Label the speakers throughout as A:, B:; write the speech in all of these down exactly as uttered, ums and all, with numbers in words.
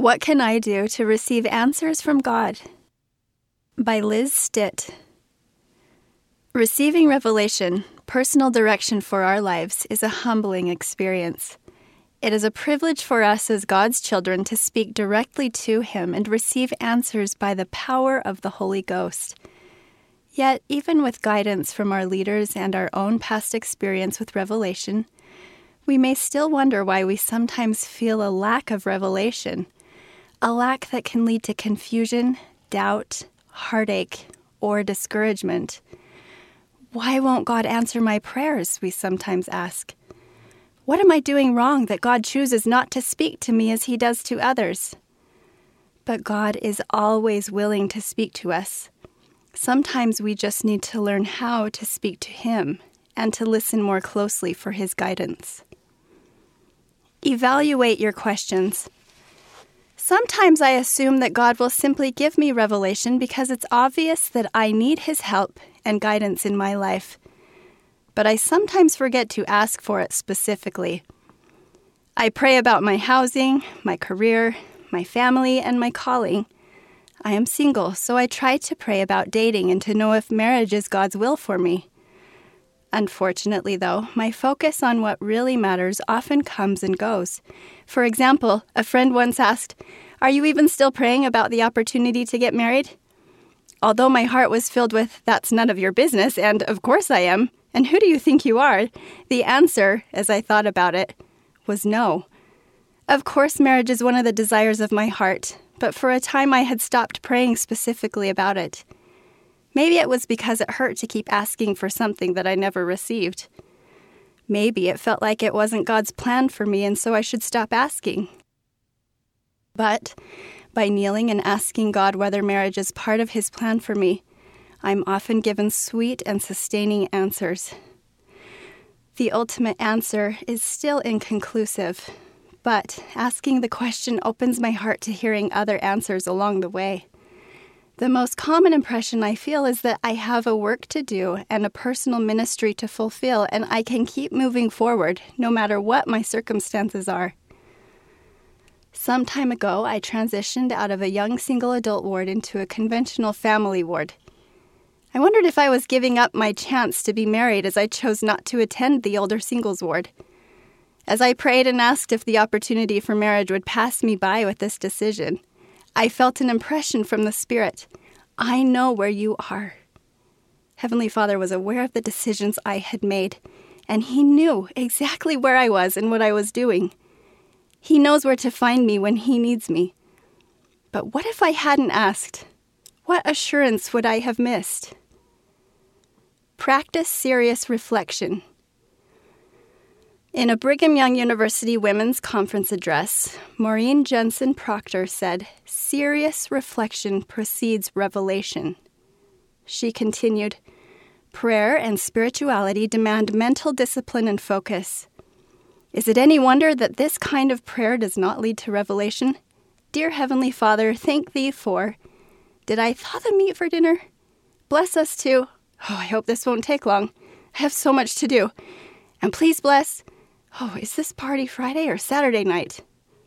A: What Can I Do to Receive Answers from God? By Liz Stitt. Receiving revelation, personal direction for our lives, is a humbling experience. It is a privilege for us as God's children to speak directly to Him and receive answers by the power of the Holy Ghost. Yet, even with guidance from our leaders and our own past experience with revelation, we may still wonder why we sometimes feel a lack of revelation, a lack that can lead to confusion, doubt, heartache, or discouragement. Why won't God answer my prayers, we sometimes ask. What am I doing wrong that God chooses not to speak to me as He does to others? But God is always willing to speak to us. Sometimes we just need to learn how to speak to Him and to listen more closely for His guidance. Evaluate your questions. Sometimes I assume that God will simply give me revelation because it's obvious that I need His help and guidance in my life. But I sometimes forget to ask for it specifically. I pray about my housing, my career, my family, and my calling. I am single, so I try to pray about dating and to know if marriage is God's will for me. Unfortunately, though, my focus on what really matters often comes and goes. For example, a friend once asked, "Are you even still praying about the opportunity to get married?" Although my heart was filled with, "That's none of your business," and "Of course I am," and "Who do you think you are?" the answer, as I thought about it, was no. Of course, marriage is one of the desires of my heart, but for a time I had stopped praying specifically about it. Maybe it was because it hurt to keep asking for something that I never received. Maybe it felt like it wasn't God's plan for me, and so I should stop asking. But by kneeling and asking God whether marriage is part of His plan for me, I'm often given sweet and sustaining answers. The ultimate answer is still inconclusive, but asking the question opens my heart to hearing other answers along the way. The most common impression I feel is that I have a work to do and a personal ministry to fulfill, and I can keep moving forward no matter what my circumstances are. Some time ago, I transitioned out of a young single adult ward into a conventional family ward. I wondered if I was giving up my chance to be married as I chose not to attend the older singles ward. As I prayed and asked if the opportunity for marriage would pass me by with this decision, I felt an impression from the Spirit. I know where you are. Heavenly Father was aware of the decisions I had made, and He knew exactly where I was and what I was doing. He knows where to find me when He needs me. But what if I hadn't asked? What assurance would I have missed? Practice serious reflection. In a Brigham Young University Women's Conference address, Maureen Jensen Proctor said, "Serious reflection precedes revelation." She continued, "Prayer and spirituality demand mental discipline and focus. Is it any wonder that this kind of prayer does not lead to revelation? Dear Heavenly Father, thank Thee for... Did I thaw the meat for dinner? Bless us too. Oh, I hope this won't take long. I have so much to do. And please bless... Oh, is this party Friday or Saturday night?"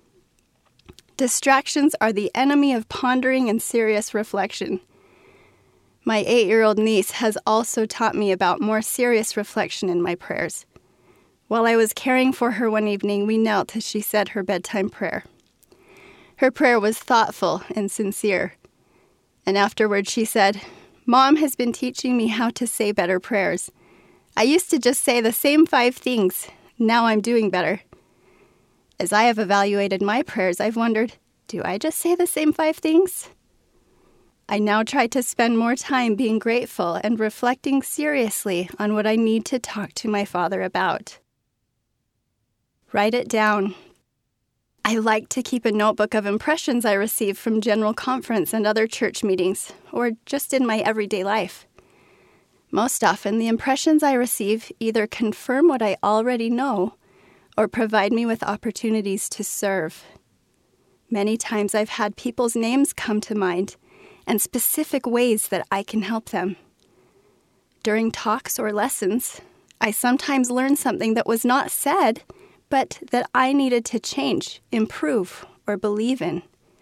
A: Distractions are the enemy of pondering and serious reflection. My eight-year-old niece has also taught me about more serious reflection in my prayers. While I was caring for her one evening, we knelt as she said her bedtime prayer. Her prayer was thoughtful and sincere. And afterward she said, "Mom has been teaching me how to say better prayers. I used to just say the same five things. Now I'm doing better." As I have evaluated my prayers, I've wondered, do I just say the same five things? I now try to spend more time being grateful and reflecting seriously on what I need to talk to my Father about. Write it down. I like to keep a notebook of impressions I receive from General Conference and other church meetings, or just in my everyday life. Most often, the impressions I receive either confirm what I already know or provide me with opportunities to serve. Many times I've had people's names come to mind and specific ways that I can help them. During talks or lessons, I sometimes learn something that was not said, but that I needed to change, improve, or believe in.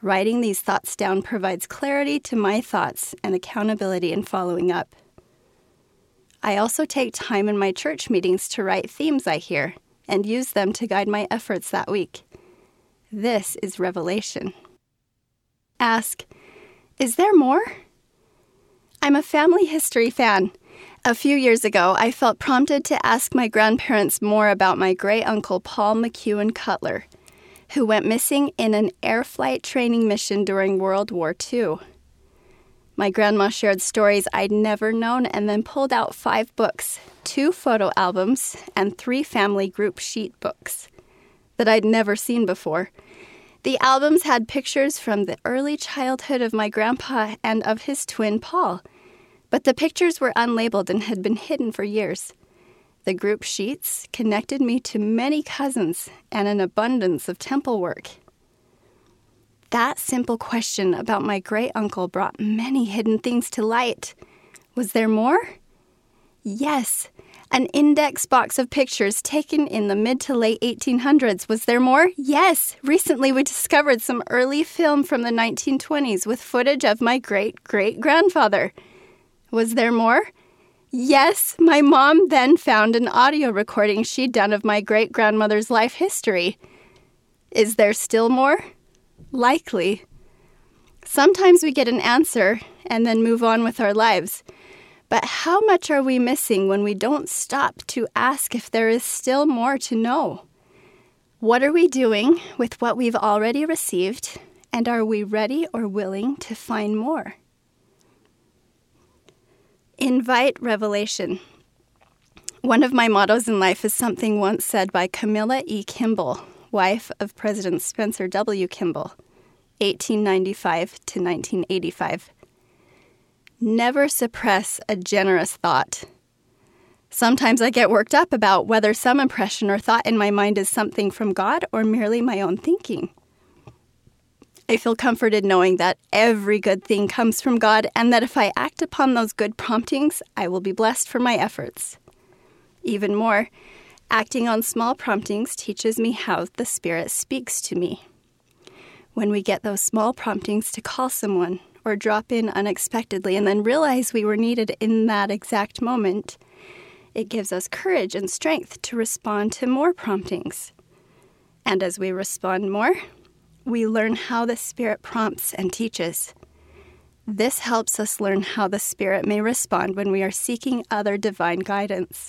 A: Writing these thoughts down provides clarity to my thoughts and accountability in following up. I also take time in my church meetings to write themes I hear and use them to guide my efforts that week. This is revelation. Ask, is there more? I'm a family history fan. A few years ago, I felt prompted to ask my grandparents more about my great-uncle Paul McEwen Cutler, who went missing in an air flight training mission during World War Two. My grandma shared stories I'd never known and then pulled out five books, two photo albums, and three family group sheet books that I'd never seen before. The albums had pictures from the early childhood of my grandpa and of his twin Paul, but the pictures were unlabeled and had been hidden for years. The group sheets connected me to many cousins and an abundance of temple work. That simple question about my great-uncle brought many hidden things to light. Was there more? Yes. An index box of pictures taken in the mid to late eighteen hundreds. Was there more? Yes. Recently we discovered some early film from the nineteen twenties with footage of my great-great-grandfather. Was there more? Yes. My mom then found an audio recording she'd done of my great-grandmother's life history. Is there still more? Likely. Sometimes we get an answer and then move on with our lives. But how much are we missing when we don't stop to ask if there is still more to know? What are we doing with what we've already received, and are we ready or willing to find more? Invite revelation. One of my mottos in life is something once said by Camilla E. Kimball, wife of President Spencer W. Kimball, eighteen ninety-five to nineteen eighty-five. Never suppress a generous thought. Sometimes I get worked up about whether some impression or thought in my mind is something from God or merely my own thinking. I feel comforted knowing that every good thing comes from God and that if I act upon those good promptings, I will be blessed for my efforts. Even more, acting on small promptings teaches me how the Spirit speaks to me. When we get those small promptings to call someone or drop in unexpectedly and then realize we were needed in that exact moment, it gives us courage and strength to respond to more promptings. And as we respond more, we learn how the Spirit prompts and teaches. This helps us learn how the Spirit may respond when we are seeking other divine guidance.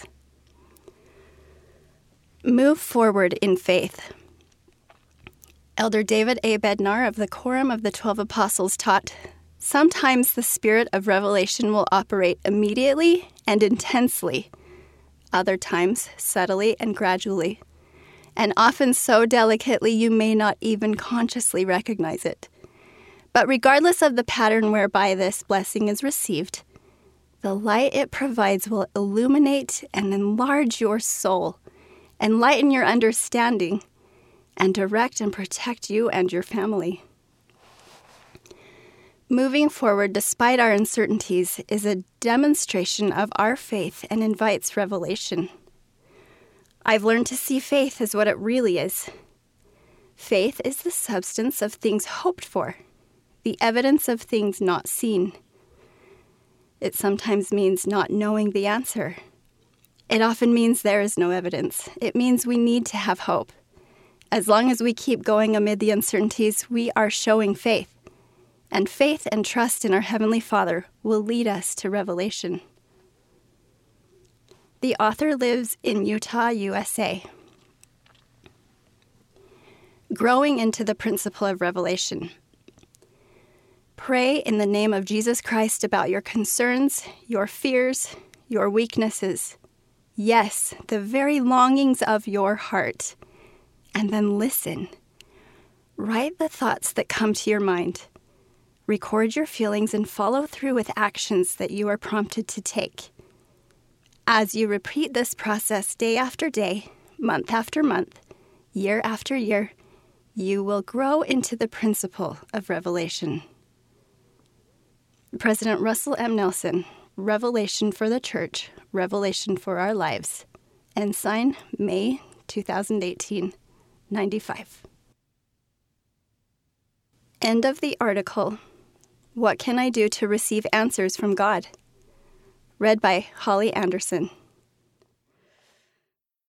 A: Move forward in faith. Elder David A. Bednar of the Quorum of the Twelve Apostles taught, sometimes the Spirit of revelation will operate immediately and intensely, other times subtly and gradually, and often so delicately you may not even consciously recognize it. But regardless of the pattern whereby this blessing is received, the light it provides will illuminate and enlarge your soul, enlighten your understanding, and direct and protect you and your family. Moving forward despite our uncertainties is a demonstration of our faith and invites revelation. I've learned to see faith as what it really is. Faith is the substance of things hoped for, the evidence of things not seen. It sometimes means not knowing the answer. It often means there is no evidence. It means we need to have hope. As long as we keep going amid the uncertainties, we are showing faith. And faith and trust in our Heavenly Father will lead us to revelation. The author lives in Utah, U S A. Growing into the principle of revelation. Pray in the name of Jesus Christ about your concerns, your fears, your weaknesses. Yes, the very longings of your heart. And then listen. Write the thoughts that come to your mind. Record your feelings and follow through with actions that you are prompted to take. As you repeat this process day after day, month after month, year after year, you will grow into the principle of revelation. President Russell M. Nelson, Revelation for the Church, Revelation for Our Lives. Ensign, May twenty eighteen, ninety-five. End of the article. What can I do to receive answers from God? Read by Holly Anderson.